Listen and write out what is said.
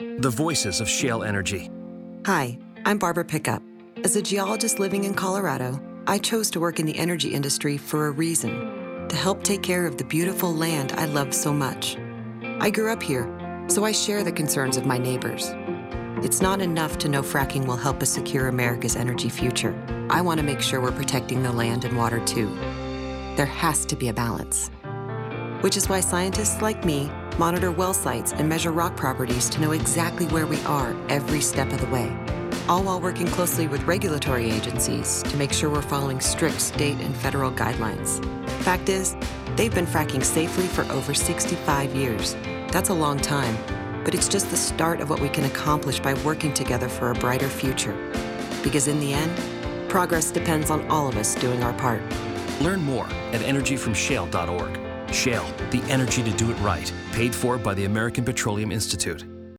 The voices of shale energy. Hi, I'm Barbara Pickup. As a geologist living in Colorado, I chose to work in the energy industry for a reason, to help take care of the beautiful land I love so much. I grew up here, so I share the concerns of my neighbors. It's not enough to know fracking will help us secure America's energy future. I want to make sure we're protecting the land and water too. There has to be a balance. Which is why scientists like me monitor well sites and measure rock properties to know exactly where we are every step of the way, all while working closely with regulatory agencies to make sure we're following strict state and federal guidelines. Fact is, they've been fracking safely for over 65 years. That's a long time, but it's just the start of what we can accomplish by working together for a brighter future. Because in the end, progress depends on all of us doing our part. Learn more at energyfromshale.org. Shale, the energy to do it right. Paid for by the American Petroleum Institute.